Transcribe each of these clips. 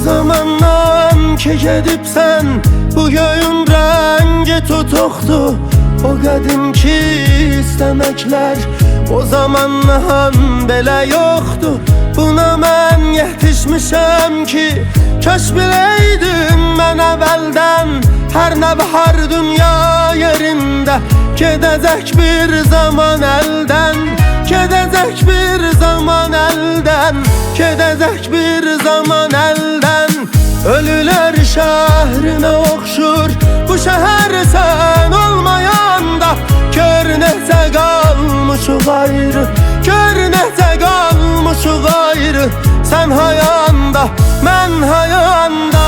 zamandan ki gedibsən, bu göyün rəngi tutuqdur. O qədimki istəməklər o zamandan belə yoxdur. Buna mən yetişmişəm ki, kaş biləydim mən əvvəldən. Hər nə bahar dünya yerində gedəcək bir zaman əldən. Gedəcək bir zaman əldən, gedəcək bir zaman əldən. Ölülər şəhrinə oxşur bu şəhər sən olmayanda. Gör necə qalmışıq ayrı, gör necə qalmışıq ayrı. Sən hayanda, mən hayanda.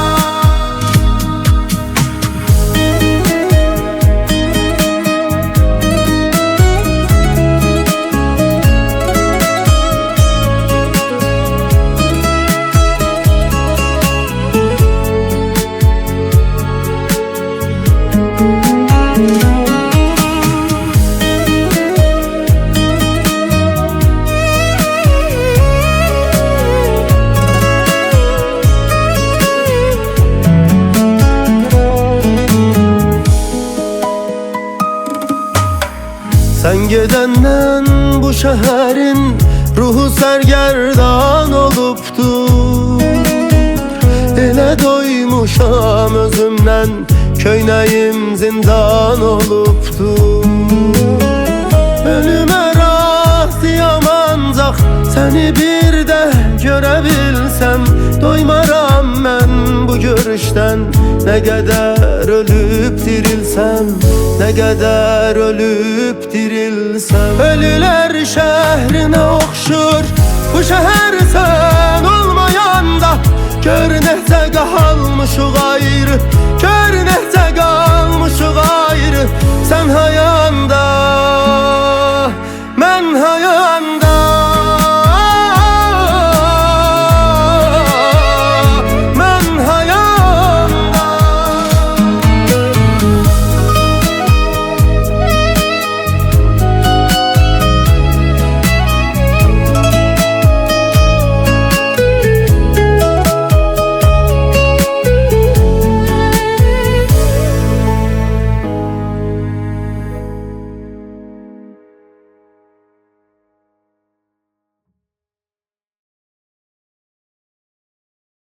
Sən gedəndən bu şəhərin ruhu sərgərdan olubdur. Elə doymuşam özümdən, köynəyim zindan olubdur. Ölümə razıyam ancaq səni bir də görə bilsəm. Doymaram mən bu görüşdən, nə qədər ölüb dirilsəm, nə qədər ölüb dirilsəm. Ölülər şəhrinə oxşur bu şəhər sən olmayanda. Gör necə qalmışıq ayrı,